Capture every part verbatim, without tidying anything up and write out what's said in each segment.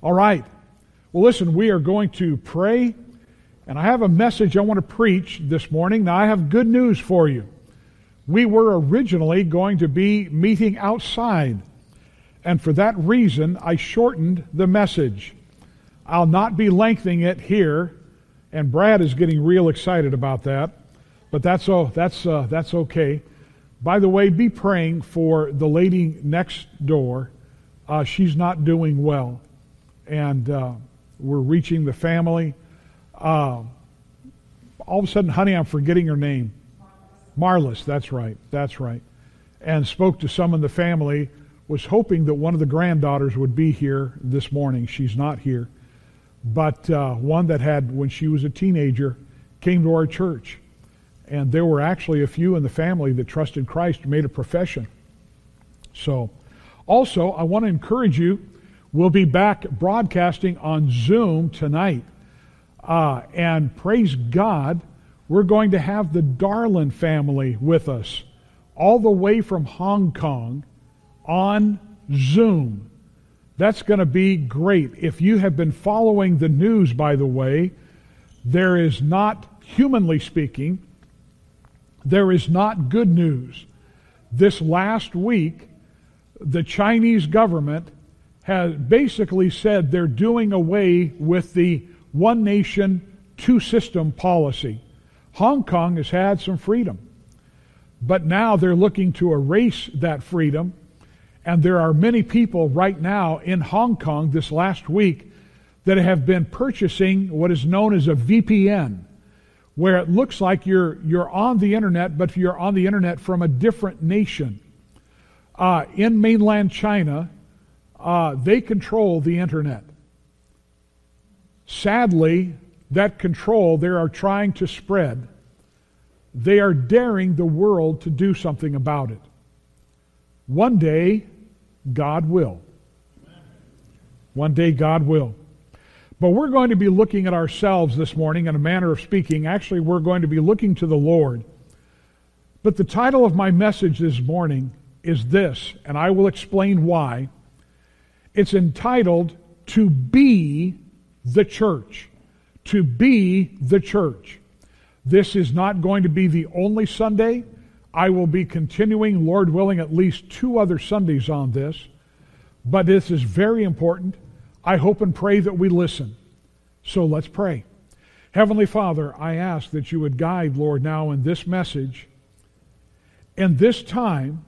All right. Well, listen, we are going to pray, and I have a message I want to preach this morning. Now, I have good news for you. We were originally going to be meeting outside, and for that reason, I shortened the message. I'll not be lengthening it here, and Brad is getting real excited about that, but that's oh, that's uh, that's okay. By the way, be praying for the lady next door. Uh, she's not doing well, and uh, we're reaching the family. Uh, all of a sudden, honey, I'm forgetting her name. Marlis, that's right, that's right. And spoke to some in the family, was hoping that one of the granddaughters would be here this morning. She's not here. But uh, one that had, when she was a teenager, came to our church. And there were actually a few in the family that trusted Christ and made a profession. So, also, I want to encourage you, we'll be back broadcasting on Zoom tonight. Uh, and praise God, we're going to have the Darlin family with us, all the way from Hong Kong on Zoom. That's going to be great. If you have been following the news, by the way, there is not, humanly speaking, there is not good news. This last week, the Chinese government has basically said they're doing away with the one nation, two system policy. Hong Kong has had some freedom, but now they're looking to erase that freedom, and there are many people right now in Hong Kong this last week that have been purchasing what is known as a V P N, where it looks like you're you're on the internet, but you're on the internet from a different nation. Uh, in mainland China, uh, they control the internet. Sadly, that control they are trying to spread. They are daring the world to do something about it. One day, God will. One day, God will. But we're going to be looking at ourselves this morning in a manner of speaking. Actually, we're going to be looking to the Lord. But the title of my message this morning is this, and I will explain why. It's entitled, To Be the Church. To be the church. This is not going to be the only Sunday. I will be continuing, Lord willing, at least two other Sundays on this. But this is very important. I hope and pray that we listen. So let's pray. Heavenly Father, I ask that you would guide, Lord, now in this message. In this time,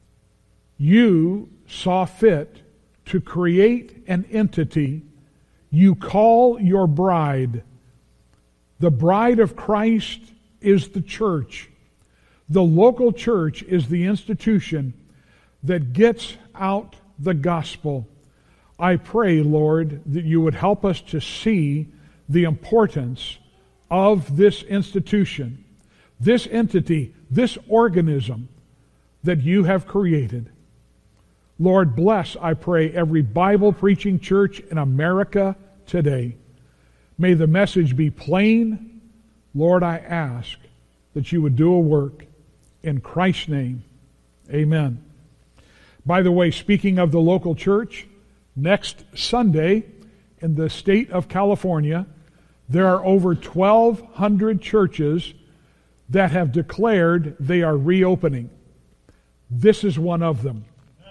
you saw fit to create an entity you call your bride. The bride of Christ is the church. The local church is the institution that gets out the gospel. I pray, Lord, that you would help us to see the importance of this institution, this entity, this organism that you have created. Lord, bless, I pray, every Bible-preaching church in America today. May the message be plain. Lord, I ask that you would do a work in Christ's name. Amen. By the way, speaking of the local church, next Sunday in the state of California, there are over twelve hundred churches that have declared they are reopening. This is one of them.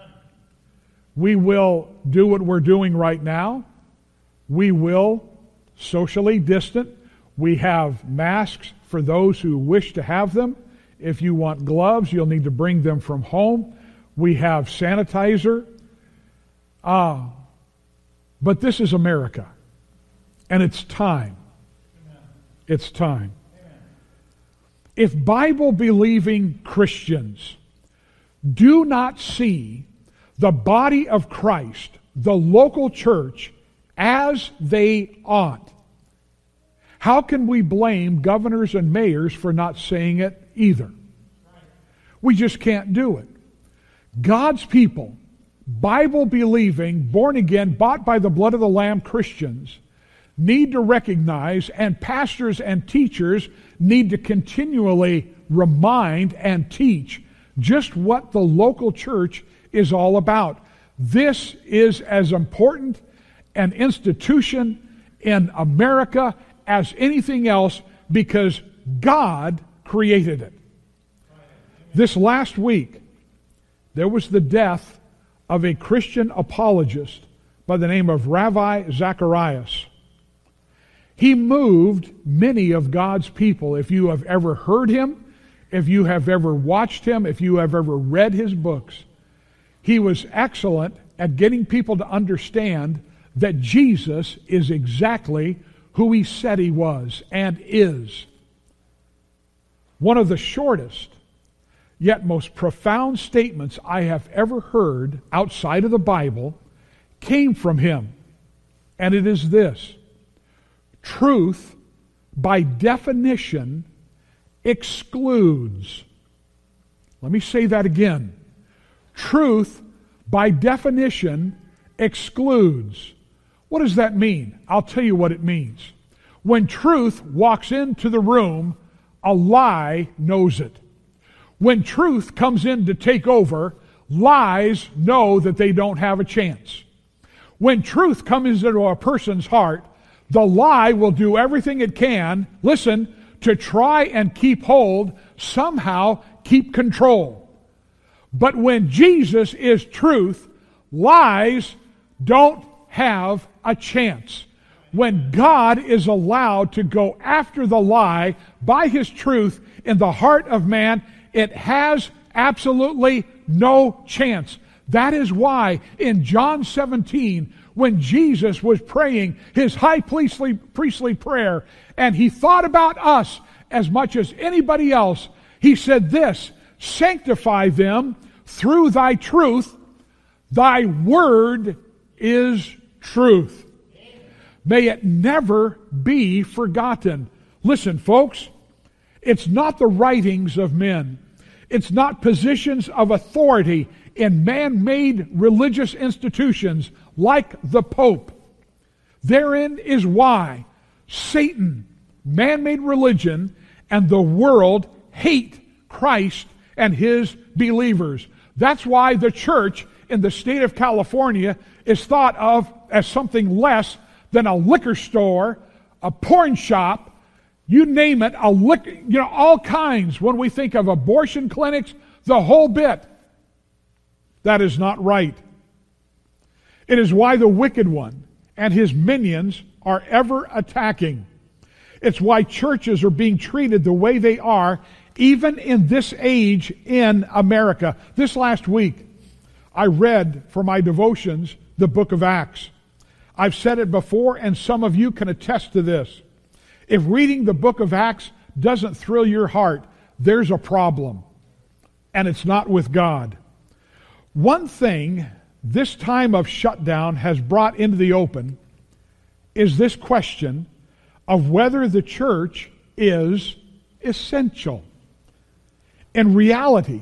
We will do what we're doing right now. We will socially distant. We have masks for those who wish to have them. If you want gloves, you'll need to bring them from home. We have sanitizer. Ah, uh, but this is America. And it's time. Amen. It's time. Amen. If Bible-believing Christians do not see the body of Christ, the local church, as they ought, how can we blame governors and mayors for not saying it either? We just can't do it. God's people, Bible-believing, born-again, bought by the blood of the Lamb Christians, need to recognize, and pastors and teachers need to continually remind and teach just what the local church is all about. This is as important an institution in America as anything else because God created it. This last week, there was the death of a Christian apologist by the name of Ravi Zacharias. He moved many of God's people. If you have ever heard him, if you have ever watched him, if you have ever read his books, he was excellent at getting people to understand that Jesus is exactly who he said he was and is. One of the shortest yet most profound statements I have ever heard outside of the Bible came from him. And it is this: truth, by definition, excludes. Let me say that again. Truth, by definition, excludes. What does that mean? I'll tell you what it means. When truth walks into the room, a lie knows it. When truth comes in to take over, lies know that they don't have a chance. When truth comes into a person's heart, the lie will do everything it can, listen, to try and keep hold, somehow keep control. But when Jesus is truth, lies don't have a chance. When God is allowed to go after the lie by His truth in the heart of man, it has absolutely no chance. That is why in John seventeen, when Jesus was praying His high priestly, priestly prayer, and He thought about us as much as anybody else, He said this: sanctify them through Thy truth. Thy word is truth. May it never be forgotten. Listen, folks, it's not the writings of men. It's not positions of authority in man-made religious institutions like the Pope. Therein is why Satan, man-made religion, and the world hate Christ and His believers. That's why the church in the state of California is thought of as something less than a liquor store, a porn shop, you name it, a liquor, you know, all kinds. When we think of abortion clinics, the whole bit. That is not right. It is why the wicked one and his minions are ever attacking. It's why churches are being treated the way they are, even in this age in America. This last week, I read for my devotions the book of Acts. I've said it before, and some of you can attest to this. If reading the book of Acts doesn't thrill your heart, there's a problem, and it's not with God. One thing this time of shutdown has brought into the open is this question of whether the church is essential. In reality,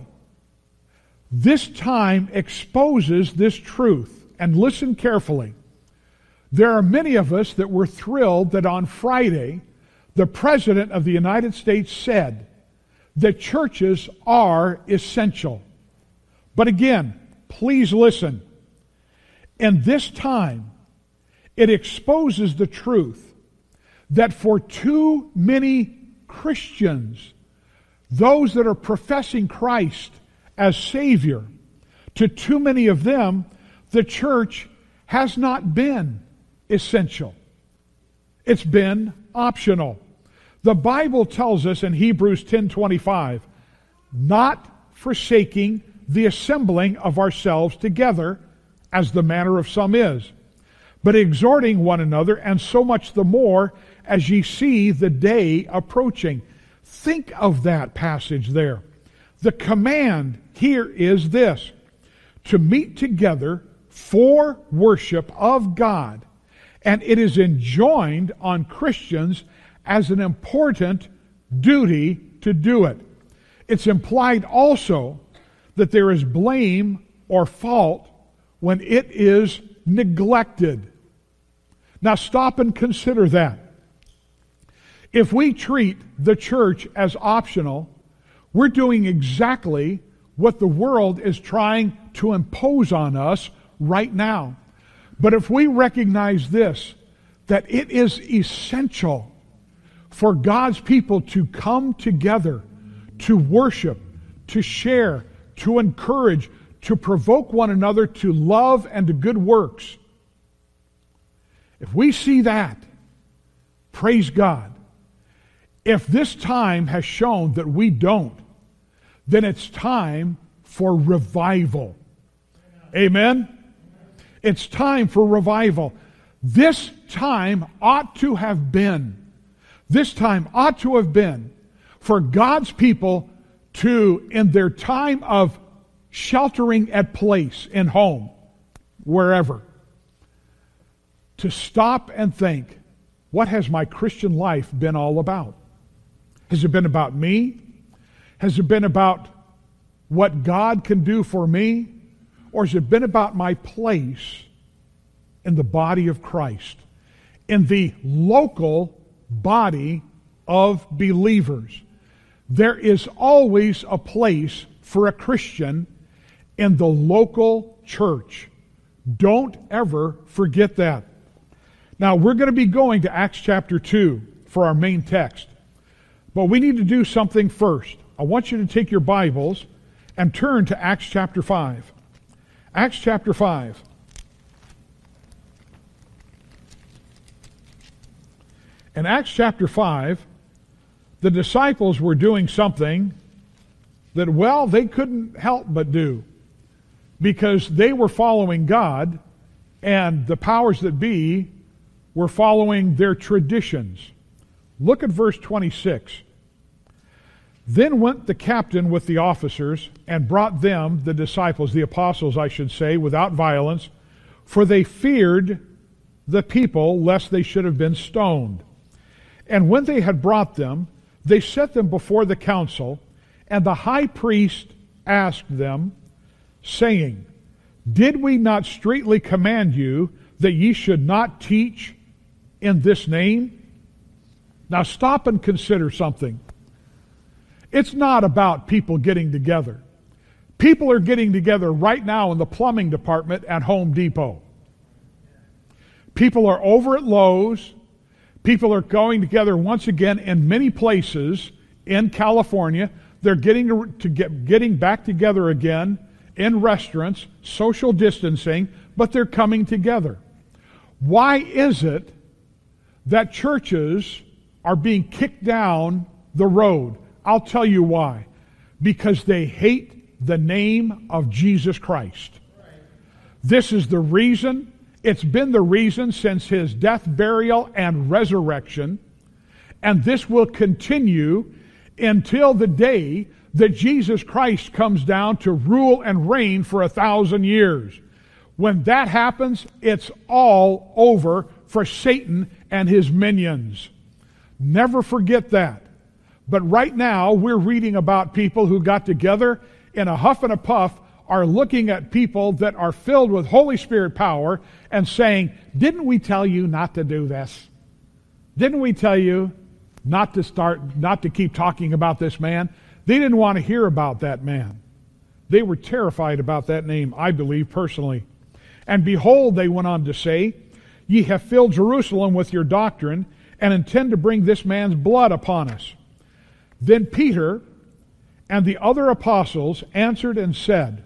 this time exposes this truth, and listen carefully. There are many of us that were thrilled that on Friday, the President of the United States said that churches are essential. But again, please listen. In this time, it exposes the truth that for too many Christians, those that are professing Christ as Savior, to too many of them, the church has not been essential. It's been optional. The Bible tells us in Hebrews ten twenty-five, not forsaking the assembling of ourselves together, as the manner of some is, but exhorting one another, and so much the more as ye see the day approaching. Think of that passage there. The command here is this: to meet together for worship of God. And it is enjoined on Christians as an important duty to do it. It's implied also that there is blame or fault when it is neglected. Now stop and consider that. If we treat the church as optional, we're doing exactly what the world is trying to impose on us right now. But if we recognize this, that it is essential for God's people to come together, to worship, to share, to encourage, to provoke one another to love and to good works. If we see that, praise God. If this time has shown that we don't, then it's time for revival. Amen? It's time for revival. This time ought to have been, this time ought to have been for God's people to, in their time of sheltering at place, in home, wherever, to stop and think, what has my Christian life been all about? Has it been about me? Has it been about what God can do for me? Or has it been about my place in the body of Christ, in the local body of believers? There is always a place for a Christian in the local church. Don't ever forget that. Now, we're going to be going to Acts chapter two for our main text. But we need to do something first. I want you to take your Bibles and turn to Acts chapter five. Acts chapter five. In Acts chapter five, the disciples were doing something that, well, they couldn't help but do, because they were following God, and the powers that be were following their traditions. Look at verse twenty-six. Then went the captain with the officers and brought them, the disciples, the apostles, I should say, without violence, for they feared the people lest they should have been stoned. And when they had brought them, they set them before the council, and the high priest asked them, saying, Did we not straitly command you that ye should not teach in this name? Now stop and consider something. It's not about people getting together. People are getting together right now in the plumbing department at Home Depot. People are over at Lowe's. People are going together once again in many places in California. They're getting to, to get getting back together again in restaurants, social distancing, but they're coming together. Why is it that churches are being kicked down the road? I'll tell you why. Because they hate the name of Jesus Christ. This is the reason. It's been the reason since his death, burial, and resurrection. And this will continue until the day that Jesus Christ comes down to rule and reign for a thousand years. When that happens, it's all over for Satan and his minions. Never forget that. But right now, we're reading about people who got together in a huff and a puff, are looking at people that are filled with Holy Spirit power and saying, didn't we tell you not to do this? Didn't we tell you not to start, not to keep talking about this man? They didn't want to hear about that man. They were terrified about that name, I believe, personally. And behold, they went on to say, Ye have filled Jerusalem with your doctrine, and intend to bring this man's blood upon us. Then Peter and the other apostles answered and said,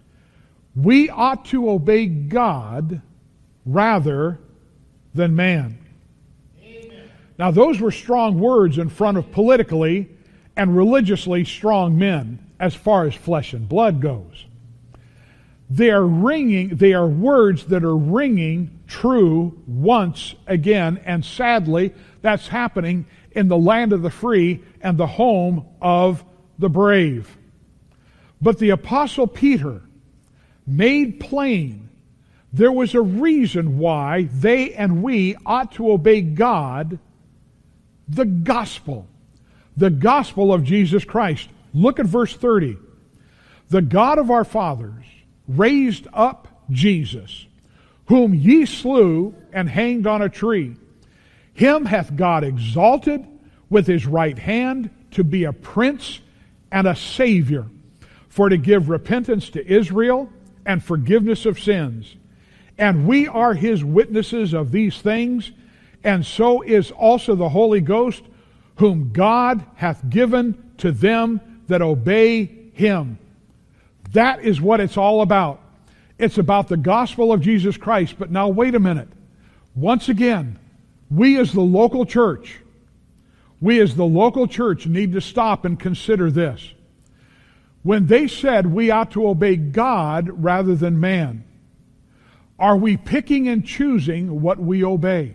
We ought to obey God rather than man. Amen. Now those were strong words in front of politically and religiously strong men as far as flesh and blood goes. They are ringing, they are words that are ringing true once again, and sadly that's happening in the land of the free and the home of the brave. But the Apostle Peter made plain there was a reason why they and we ought to obey God, the gospel, the gospel of Jesus Christ. Look at verse thirty. The God of our fathers raised up Jesus, whom ye slew and hanged on a tree. Him hath God exalted with his right hand to be a prince and a savior, for to give repentance to Israel and forgiveness of sins. And we are his witnesses of these things, and so is also the Holy Ghost, whom God hath given to them that obey him. That is what it's all about. It's about the gospel of Jesus Christ. But now wait a minute. Once again, we as the local church, we as the local church need to stop and consider this. When they said we ought to obey God rather than man, are we picking and choosing what we obey?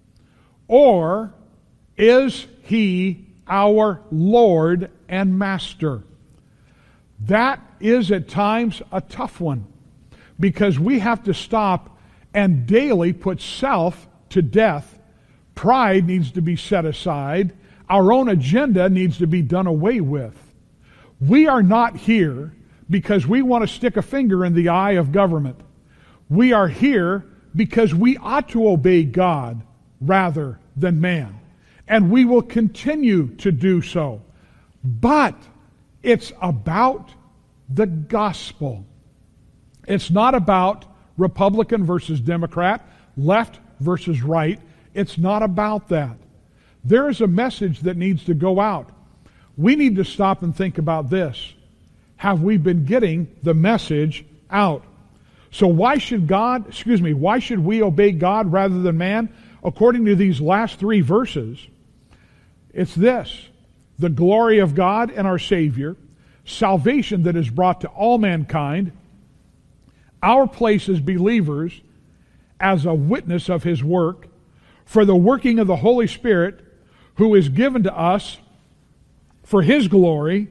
Or is he our Lord and Master? That is at times a tough one, because we have to stop and daily put self to death. Pride needs to be set aside. Our own agenda needs to be done away with. We are not here because we want to stick a finger in the eye of government. We are here because we ought to obey God rather than man. And we will continue to do so. But it's about the gospel. It's not about Republican versus Democrat, left versus right. It's not about that. There is a message that needs to go out. We need to stop and think about this. Have we been getting the message out? So why should God, excuse me, why should we obey God rather than man? According to these last three verses, it's this: the glory of God and our Savior, salvation that is brought to all mankind, our place as believers as a witness of his work, for the working of the Holy Spirit who is given to us for his glory.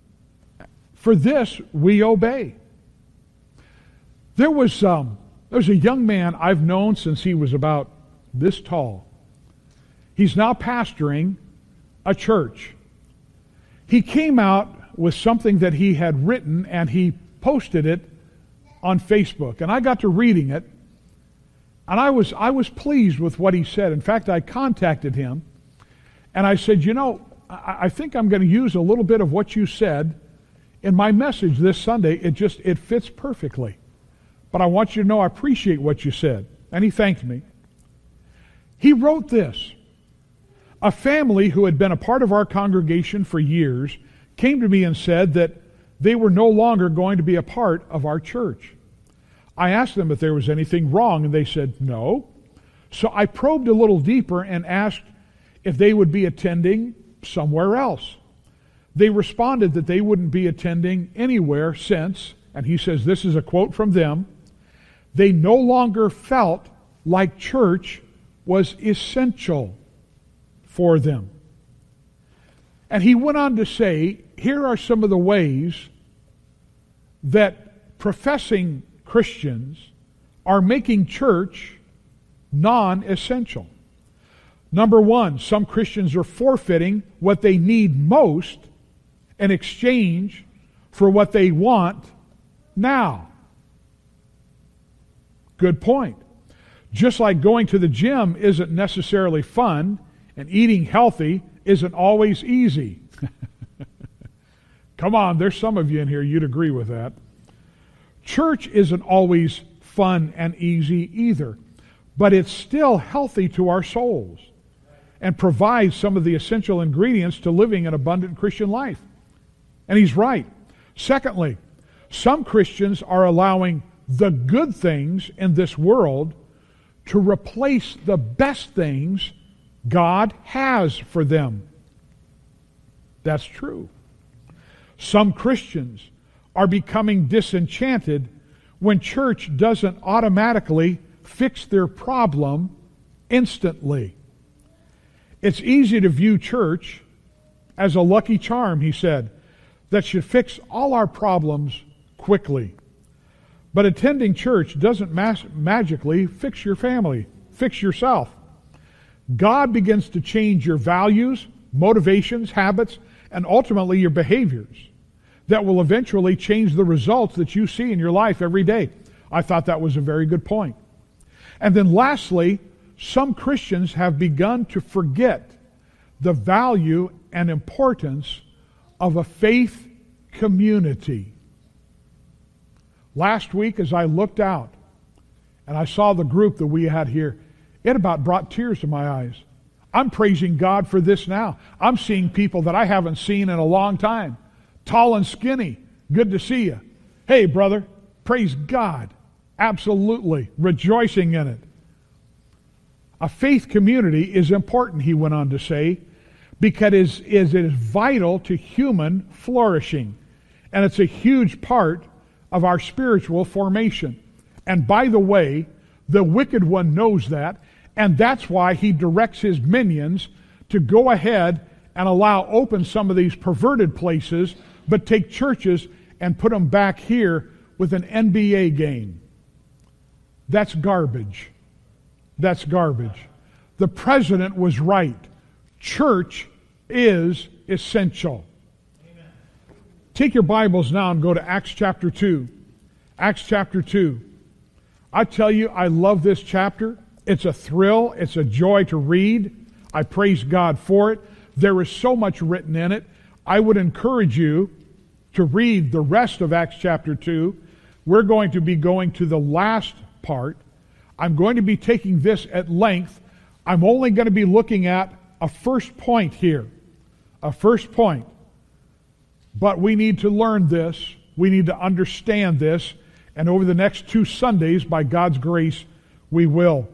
For this we obey. There was um, there was a young man I've known since he was about this tall. He's now pastoring a church. He came out with something that he had written, and he posted it on Facebook. And I got to reading it, and I was I was pleased with what he said. In fact, I contacted him, and I said, you know, I, I think I'm going to use a little bit of what you said in my message this Sunday. It just, it fits perfectly. But I want you to know I appreciate what you said. And he thanked me. He wrote this: a family who had been a part of our congregation for years came to me and said that they were no longer going to be a part of our church. I asked them if there was anything wrong, and they said no. So I probed a little deeper and asked if they would be attending somewhere else. They responded that they wouldn't be attending anywhere since, and he says this is a quote from them, they no longer felt like church was essential for them. And he went on to say, here are some of the ways that professing Christians are making church non-essential. Number one, some Christians are forfeiting what they need most in exchange for what they want now. Good point. Just like going to the gym isn't necessarily fun, and eating healthy isn't always easy. Come on, there's some of you in here, you'd agree with that. Church isn't always fun and easy either, but it's still healthy to our souls and provides some of the essential ingredients to living an abundant Christian life. And he's right. Secondly, some Christians are allowing the good things in this world to replace the best things God has for them. That's true. Some Christians are becoming disenchanted when church doesn't automatically fix their problem instantly. It's easy to view church as a lucky charm, he said, that should fix all our problems quickly. But attending church doesn't mas- magically fix your family, fix yourself. God begins to change your values, motivations, habits, and ultimately your behaviors that will eventually change the results that you see in your life every day. I thought that was a very good point. And then lastly, some Christians have begun to forget the value and importance of a faith community. Last week, as I looked out and I saw the group that we had here, it about brought tears to my eyes. I'm praising God for this now. I'm seeing people that I haven't seen in a long time. Tall and skinny. Good to see you. Hey, brother, praise God. Absolutely. Rejoicing in it. A faith community is important, he went on to say, because it is, it is vital to human flourishing. And it's a huge part of our spiritual formation. And by the way, the wicked one knows that, and that's why he directs his minions to go ahead and allow open some of these perverted places, but take churches and put them back here with an N B A game. That's garbage. That's garbage. The president was right. Church is essential. Amen. Take your Bibles now and go to Acts chapter two. Acts chapter two. I tell you, I love this chapter. It's a thrill. It's a joy to read. I praise God for it. There is so much written in it. I would encourage you to read the rest of Acts chapter two. We're going to be going to the last part. I'm going to be taking this at length. I'm only going to be looking at a first point here. A first point. But we need to learn this. We need to understand this. And over the next two Sundays, by God's grace, we will.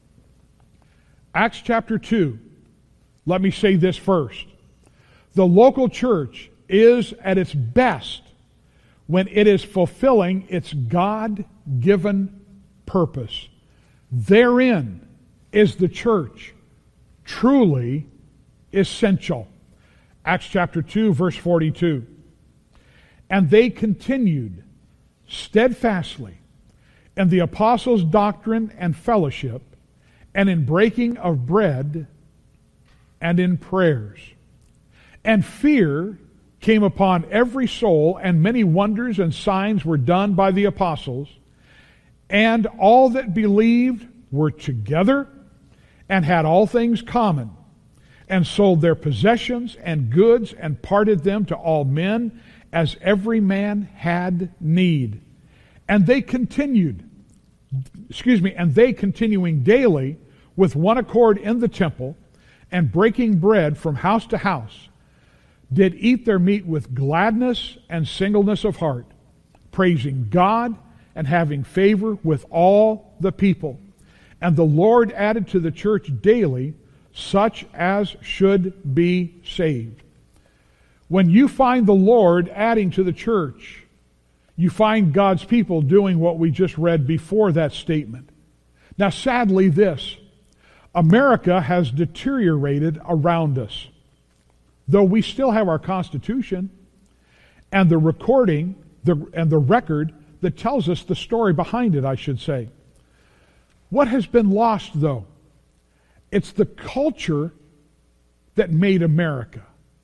Acts chapter two. Let me say this first. The local church is at its best when it is fulfilling its God-given purpose. Therein is the church truly essential. Acts chapter two, verse forty-two. And they continued steadfastly in the apostles' doctrine and fellowship, and in breaking of bread, and in prayers. And fear came upon every soul, and many wonders and signs were done by the apostles. And all that believed were together, and had all things common, and sold their possessions and goods, and parted them to all men, as every man had need. And they continued, excuse me, and they continuing daily with one accord in the temple, and breaking bread from house to house, did eat their meat with gladness and singleness of heart, praising God and having favor with all the people. And the Lord added to the church daily such as should be saved. When you find the Lord adding to the church, you find God's people doing what we just read before that statement. Now, sadly, this, America has deteriorated around us. Though we still have our Constitution and the recording the, and the record that tells us the story behind it, I should say. What has been lost, though? It's the culture that made America.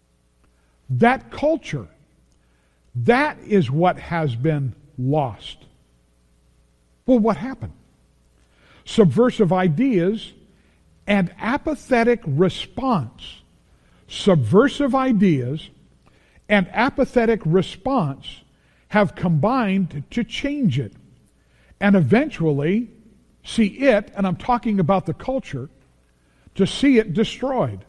That culture, that is what has been lost. Well, what happened? Subversive ideas and apathetic response. Subversive ideas and apathetic response have combined to change it and eventually see it, and I'm talking about the culture, to see it destroyed.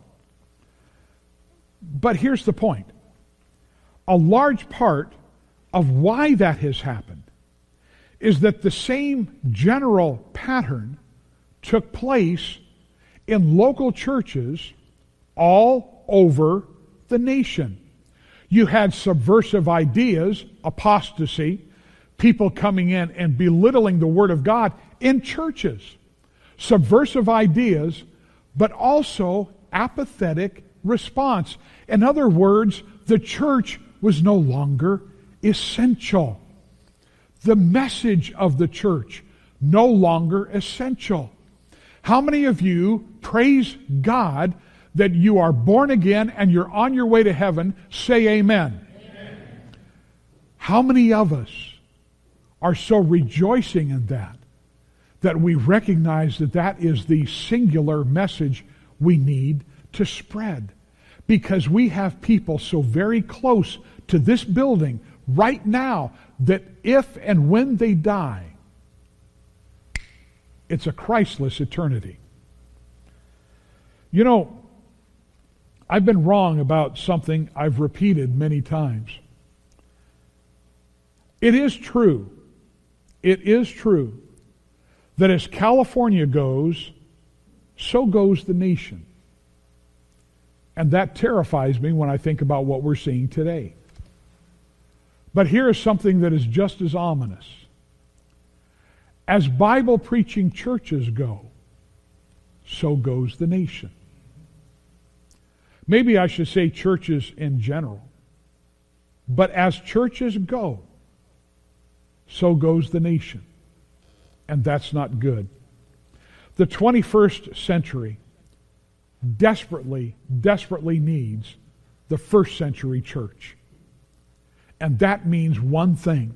But here's the point. A large part of why that has happened is that the same general pattern took place in local churches all over the nation. You had subversive ideas, apostasy, people coming in and belittling the Word of God in churches. Subversive ideas, but also apathetic response. In other words, the church was no longer essential. The message of the church no longer essential. How many of you praise God that you are born again and you're on your way to heaven? Say amen. Amen. How many of us are so rejoicing in that, that we recognize that that is the singular message we need to spread? Because we have people so very close to this building right now that if and when they die, It's a Christless eternity. You know, I've been wrong about something I've repeated many times. It is true, it is true that as California goes, so goes the nation. And that terrifies me when I think about what we're seeing today. But here is something that is just as ominous. As Bible preaching churches go, so goes the nation. Maybe I should say churches in general. But as churches go, so goes the nation. And that's not good. The twenty-first century desperately, desperately needs the first century church. And that means one thing: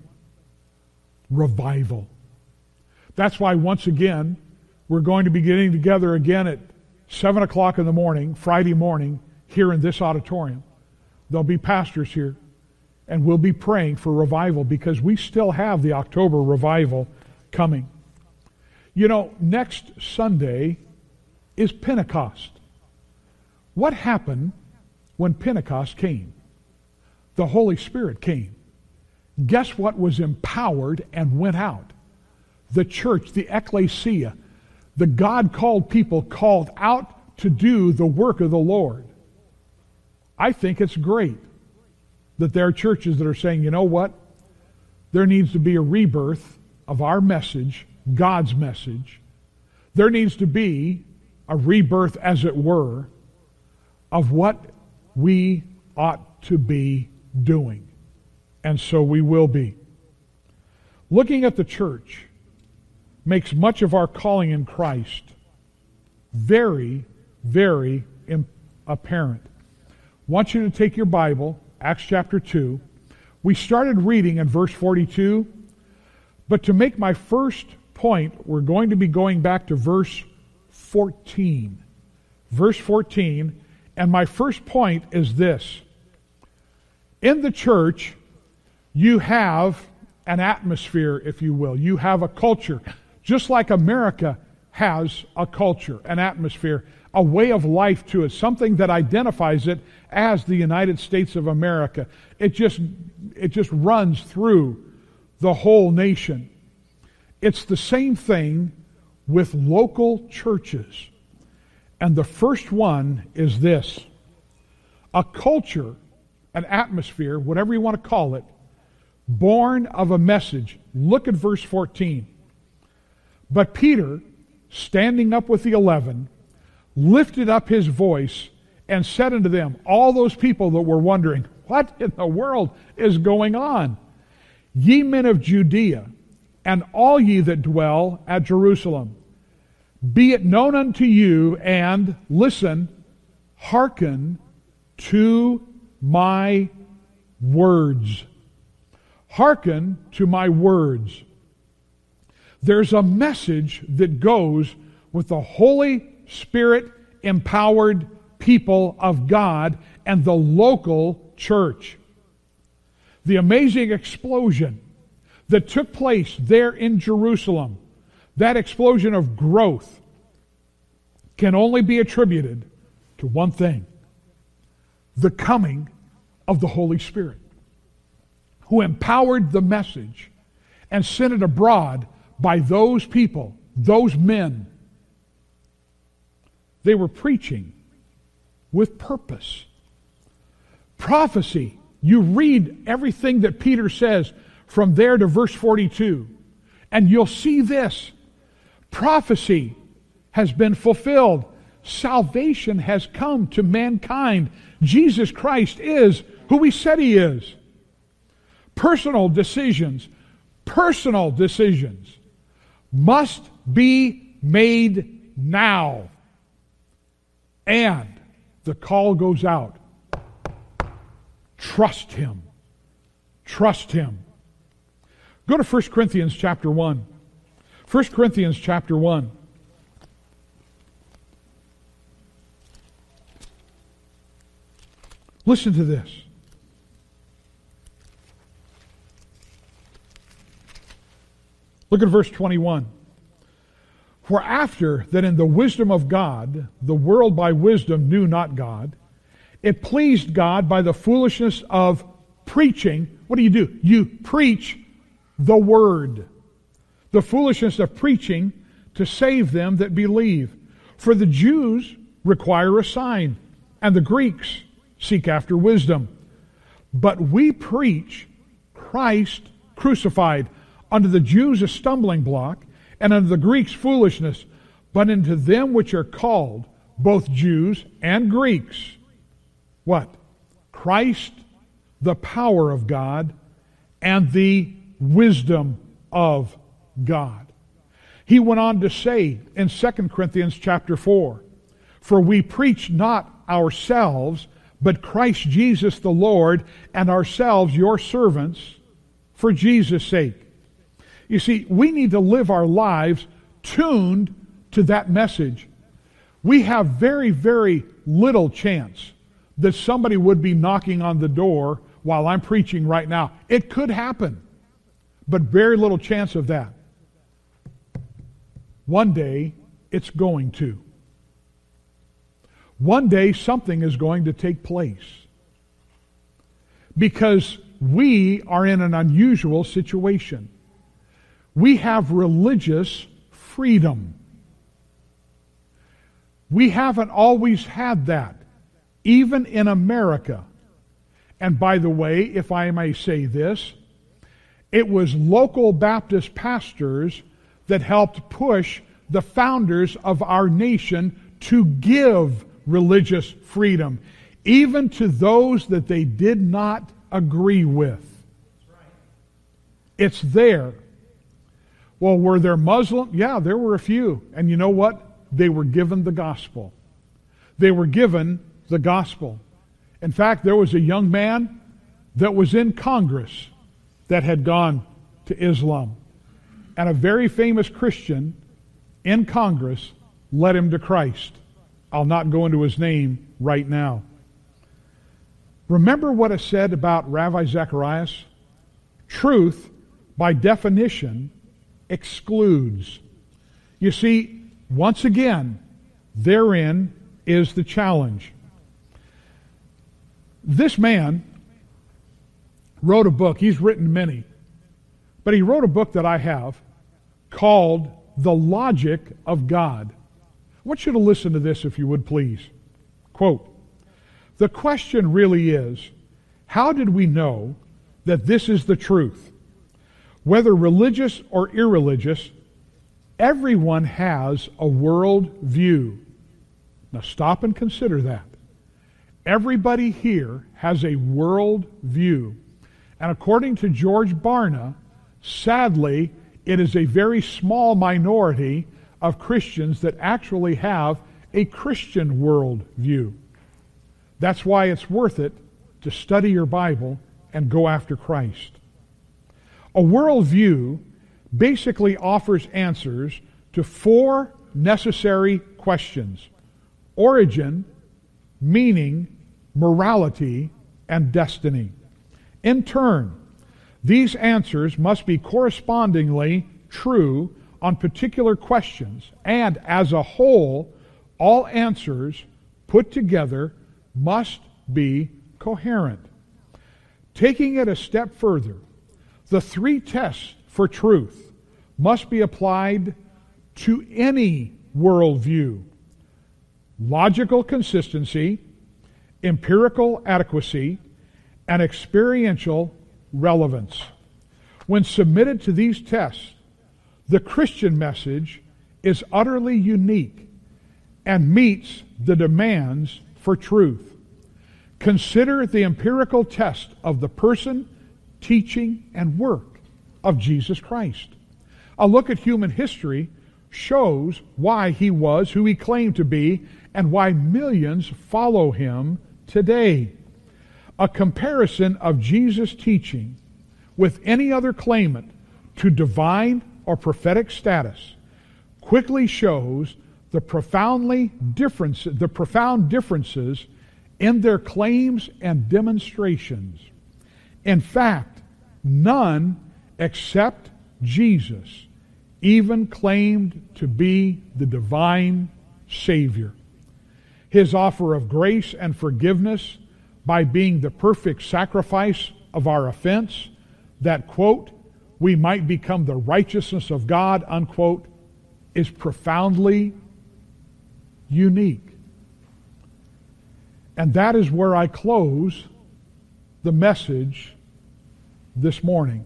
revival. That's why once again, we're going to be getting together again at seven o'clock in the morning, Friday morning, here in this auditorium. There'll be pastors here, and we'll be praying for revival because we still have the October revival coming. You know, next Sunday is Pentecost. What happened when Pentecost came? The Holy Spirit came. Guess what was empowered and went out? The church, the ecclesia, the God-called people called out to do the work of the Lord. I think it's great that there are churches that are saying, you know what? There needs to be a rebirth of our message, God's message. There needs to be a rebirth, as it were, of what we ought to be doing. And so we will be. Looking at the church makes much of our calling in Christ very, very imp- apparent. I want you to take your Bible, Acts chapter two. We started reading in verse forty-two, but to make my first point, we're going to be going back to verse fourteen. Verse fourteen, and my first point is this. In the church, you have an atmosphere, if you will. You have a culture. Just like America has a culture, an atmosphere, a way of life to it, something that identifies it as the United States of America. It just, it just runs through the whole nation. It's the same thing with local churches. And the first one is this: a culture, an atmosphere, whatever you want to call it, born of a message. Look at verse fourteen. But Peter, standing up with the eleven, lifted up his voice and said unto them, all those people that were wondering, what in the world is going on? Ye men of Judea, and all ye that dwell at Jerusalem, be it known unto you, and, listen, hearken to my words. Hearken to my words. There's a message that goes with the Holy Spirit empowered people of God and the local church. The amazing explosion that took place there in Jerusalem, that explosion of growth, can only be attributed to one thing: the coming of the Holy Spirit, who empowered the message and sent it abroad by those people, those men. They were preaching with purpose. Prophecy, you read everything that Peter says from there to verse forty-two, and you'll see this. Prophecy has been fulfilled. Salvation has come to mankind. Jesus Christ is who He said He is. Personal decisions, personal decisions must be made now. And the call goes out. Trust Him. Trust Him. Go to First Corinthians chapter one. First Corinthians chapter one. Listen to this. Look at verse twenty-one. For after that in the wisdom of God, the world by wisdom knew not God, it pleased God by the foolishness of preaching. What do you do? You preach the word. The foolishness of preaching to save them that believe. For the Jews require a sign, and the Greeks seek after wisdom. But we preach Christ crucified, unto the Jews a stumbling block, and unto the Greeks foolishness, but unto them which are called, both Jews and Greeks, what? Christ, the power of God, and the wisdom of God. He went on to say in Second Corinthians chapter four, for we preach not ourselves, but Christ Jesus the Lord, and ourselves your servants, for Jesus' sake. You see, we need to live our lives tuned to that message. We have very, very little chance that somebody would be knocking on the door while I'm preaching right now. It could happen, but very little chance of that. One day, it's going to. One day, something is going to take place. Because we are in an unusual situation. We have religious freedom. We haven't always had that, even in America. And by the way, if I may say this, it was local Baptist pastors that helped push the founders of our nation to give religious freedom, even to those that they did not agree with. It's there. Well, were there Muslim? Yeah, there were a few. And you know what? They were given the gospel. They were given the gospel. In fact, there was a young man that was in Congress that had gone to Islam. And a very famous Christian in Congress led him to Christ. I'll not go into his name right now. Remember what it said about Ravi Zacharias? Truth, by definition, excludes. You see, once again, therein is the challenge. This man wrote a book. He's written many. But he wrote a book that I have called The Logic of God. I want you to listen to this if you would please. Quote, the question really is, how did we know that this is the truth? Whether religious or irreligious, everyone has a world view. Now stop and consider that. Everybody here has a world view. And according to George Barna, sadly, it is a very small minority of Christians that actually have a Christian world view. That's why it's worth it to study your Bible and go after Christ. A worldview basically offers answers to four necessary questions: origin, meaning, morality, and destiny. In turn, these answers must be correspondingly true on particular questions, and as a whole, all answers put together must be coherent. Taking it a step further, the three tests for truth must be applied to any worldview: logical consistency, empirical adequacy, and experiential relevance. When submitted to these tests, the Christian message is utterly unique and meets the demands for truth. Consider the empirical test of the person, teaching, and work of Jesus Christ. A look at human history shows why he was who he claimed to be and why millions follow him today. A comparison of Jesus' teaching with any other claimant to divine or prophetic status quickly shows the profoundly difference, the profound differences in their claims and demonstrations. In fact, none except Jesus even claimed to be the divine Savior. His offer of grace and forgiveness by being the perfect sacrifice of our offense, that, quote, we might become the righteousness of God, unquote, is profoundly unique. And that is where I close the message this morning.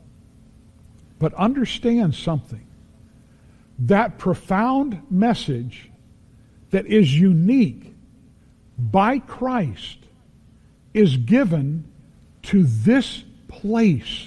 But understand something. That profound message that is unique by Christ is given to this place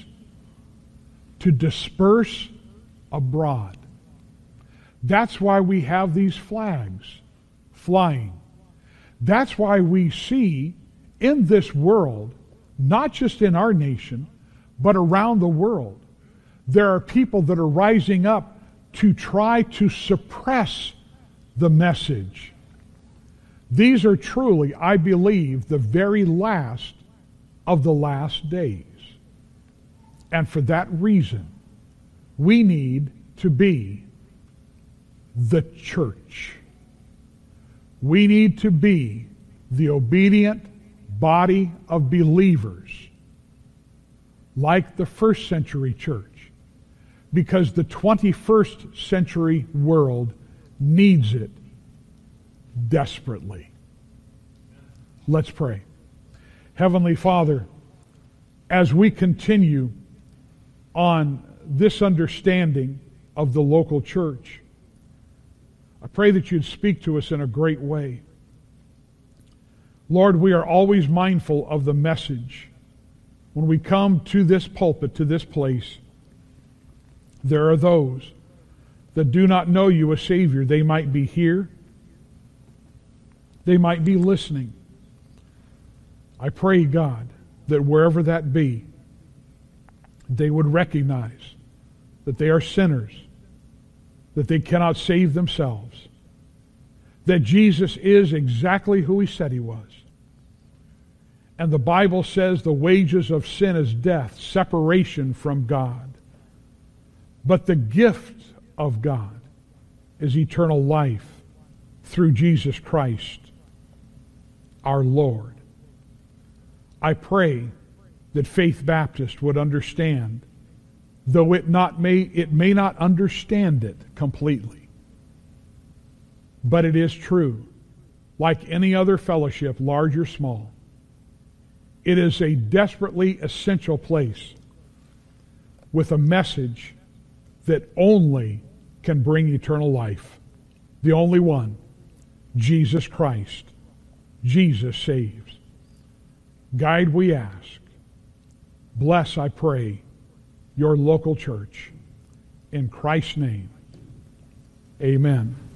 to disperse abroad. That's why we have these flags flying. That's why we see in this world, not just in our nation, but around the world, there are people that are rising up to try to suppress the message. These are truly, I believe, the very last of the last days. And for that reason, we need to be the church. We need to be the obedient body of believers, like the first century church, because the twenty-first century world needs it desperately. Let's pray. Heavenly Father, as we continue on this understanding of the local church, I pray that you'd speak to us in a great way. Lord, we are always mindful of the message. When we come to this pulpit, to this place, there are those that do not know you as Savior. They might be here. They might be listening. I pray, God, that wherever that be, they would recognize that they are sinners, that they cannot save themselves, that Jesus is exactly who He said He was. And the Bible says the wages of sin is death, separation from God. But the gift of God is eternal life through Jesus Christ, our Lord. I pray that Faith Baptist would understand, though it not may it may not understand it completely, but it is true. Like any other fellowship, large or small, it is a desperately essential place with a message that only can bring eternal life. The only one, Jesus Christ. Jesus saves. Guide, we ask. Bless, I pray, your local church. In Christ's name, amen.